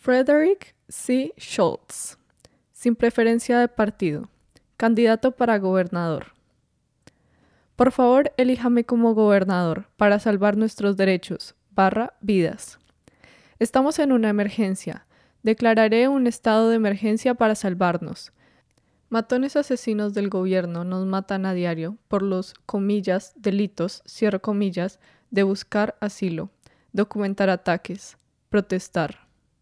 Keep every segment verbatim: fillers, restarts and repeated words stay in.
Frederick C. Schultz, sin preferencia de partido, candidato para gobernador. Por favor, elíjame como gobernador para salvar nuestros derechos, barra vidas. Estamos en una emergencia. Declararé un estado de emergencia para salvarnos. Matones asesinos del gobierno nos matan a diario por los, comillas, delitos, cierro comillas, de buscar asilo, documentar ataques, protestar.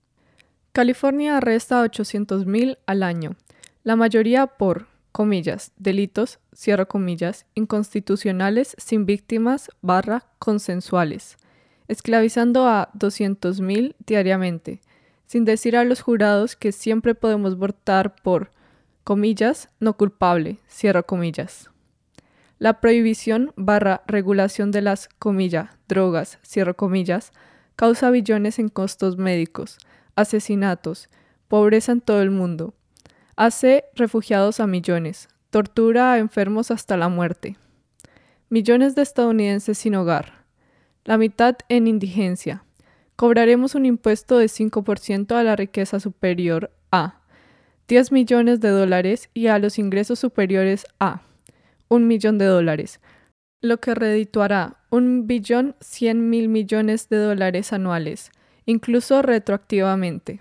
California arresta a ochocientos mil al año, la mayoría por, comillas, delitos, cierro comillas, inconstitucionales sin víctimas barra consensuales, esclavizando a doscientos mil diariamente, sin decir a los jurados que siempre podemos votar por, comillas, no culpable, cierro comillas. La prohibición barra regulación de las, comillas, drogas, cierro comillas, causa billones en costos médicos, asesinatos, pobreza en todo el mundo. Hace refugiados a millones, tortura a enfermos hasta la muerte. Millones de estadounidenses sin hogar, la mitad en indigencia. Cobraremos un impuesto de cinco por ciento a la riqueza superior a diez millones de dólares y a los ingresos superiores a un millón de dólares, lo que redituará un billón cien mil millones de dólares anuales, incluso retroactivamente.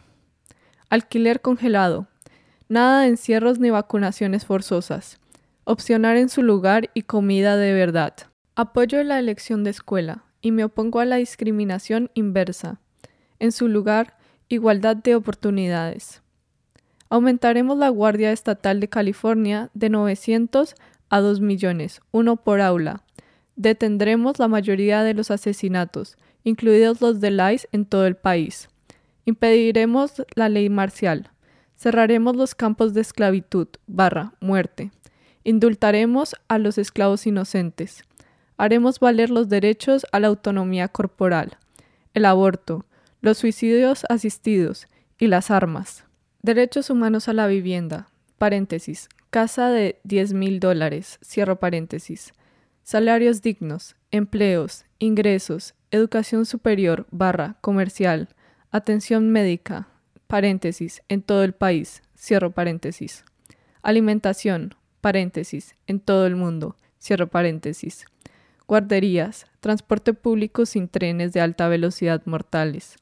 Alquiler congelado. Nada de encierros ni vacunaciones forzosas. Opcionar en su lugar y comida de verdad. Apoyo la elección de escuela y me opongo a la discriminación inversa. En su lugar, igualdad de oportunidades. Aumentaremos la Guardia Estatal de California de novecientos a dos millones, uno por aula. Detendremos la mayoría de los asesinatos, incluidos los del I C E en todo el país. Impediremos la ley marcial. Cerraremos los campos de esclavitud, barra, muerte. Indultaremos a los esclavos inocentes. Haremos valer los derechos a la autonomía corporal, el aborto, los suicidios asistidos y las armas. Derechos humanos a la vivienda, paréntesis, casa de diez mil dólares, cierro paréntesis. Salarios dignos, empleos, ingresos, educación superior, barra, comercial, atención médica, paréntesis, en todo el país, cierro paréntesis. Alimentación, paréntesis, en todo el mundo, cierro paréntesis. Guarderías, transporte público sin trenes de alta velocidad mortales.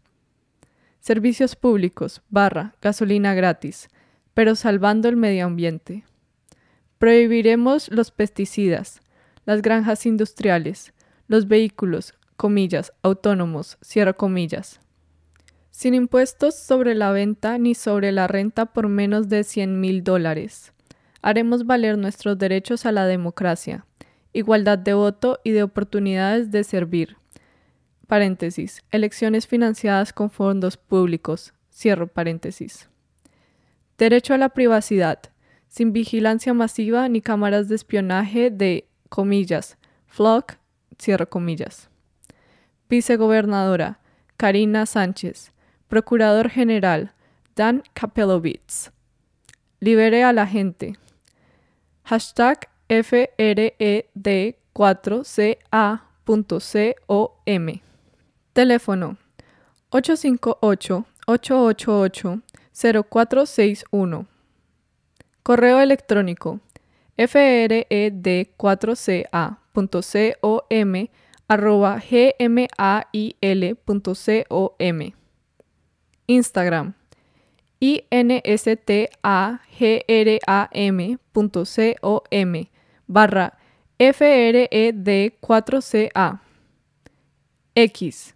Servicios públicos, barra, gasolina gratis, pero salvando el medio ambiente. Prohibiremos los pesticidas, las granjas industriales, los vehículos, comillas, autónomos, cierro comillas. Sin impuestos sobre la venta ni sobre la renta por menos de cien mil dólares. Haremos valer nuestros derechos a la democracia, igualdad de voto y de oportunidades de servir. Paréntesis, elecciones financiadas con fondos públicos, cierro paréntesis. Derecho a la privacidad, sin vigilancia masiva ni cámaras de espionaje de, comillas, flock, cierro comillas. Vicegobernadora, Karina Sánchez. Procurador General, Dan Kapelovitz. Libere a la gente. Hashtag F R E D cuatro C A punto com. Teléfono ocho cinco ocho, ocho ocho ocho, cero cuatro seis uno. Correo electrónico F R E D cuatro C A punto com arroba gmail punto com. Instagram instagram punto com barra fred4ca. X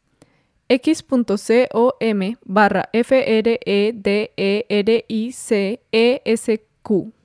x.com barra fredericsq.